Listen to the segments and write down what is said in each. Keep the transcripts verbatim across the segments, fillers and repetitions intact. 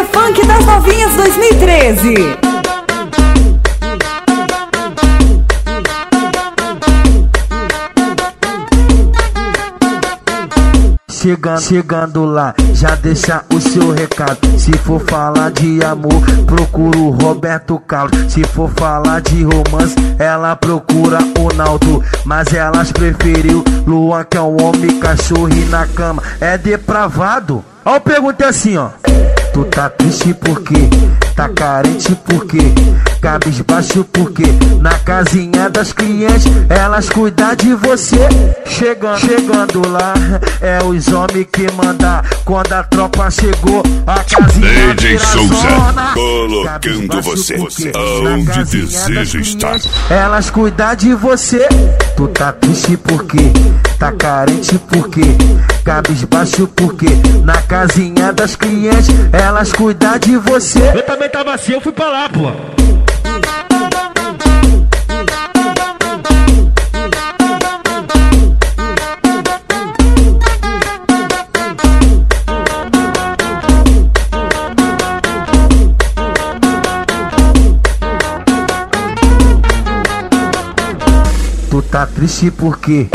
Funk das Novinhas dois mil e treze. Chegando, chegando lá, já deixa o seu recado. Se for falar de amor, procura o Roberto Carlos. Se for falar de romance, ela procura o Naldo. Mas elas preferiu Luan, que é um homem cachorro e na cama é depravado. Ó, eu perguntei assim, ó: tu tá triste por quê? Tá carente por quê? Cabisbaixo por quê? Na casinha das clientes elas cuidam de você. Chegando, chegando lá, é os homens que mandam. Quando a tropa chegou, a casinha D J Souza, zona. colocando você onde deseja estar. Elas cuidam de você. Tu tá triste por quê? Tá carente por quê? Cabisbaixo por quê? Na casinha das clientes elas cuidam de você. Eu também tava assim, eu fui pra lá, pô. Tu tá triste por quê?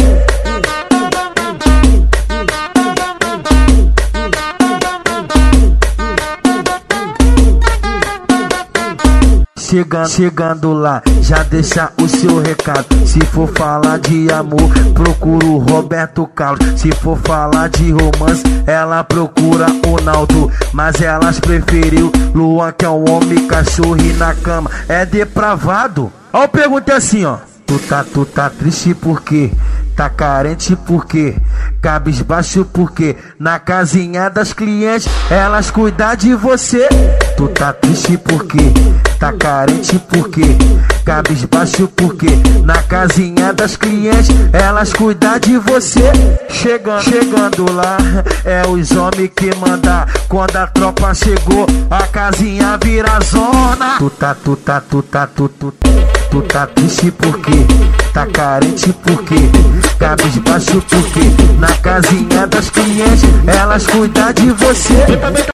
Chegando, chegando lá, já deixa o seu recado. Se for falar de amor, procura o Roberto Carlos. Se for falar de romance, ela procura o Naldo. Mas elas preferiu Luan, que é um homem cachorro e na cama é depravado. Ó, eu perguntei assim, ó: Tu tá, tu tá triste por quê? Tá carente por quê? Cabisbaixo por quê? Na casinha das clientes elas cuidam de você. Tu tá triste por quê? Tá carente por quê? Cabisbaixo por quê? Na casinha das clientes elas cuidam de você. Chegando, chegando lá, é os homens que mandam. Quando a tropa chegou, a casinha vira zona. Tu tá, tu tá, tu tá, tu, tu, tu tá triste por quê? Tá carente por quê? Cabisbaixo por quê? Na casinha das clientes elas cuidam de você.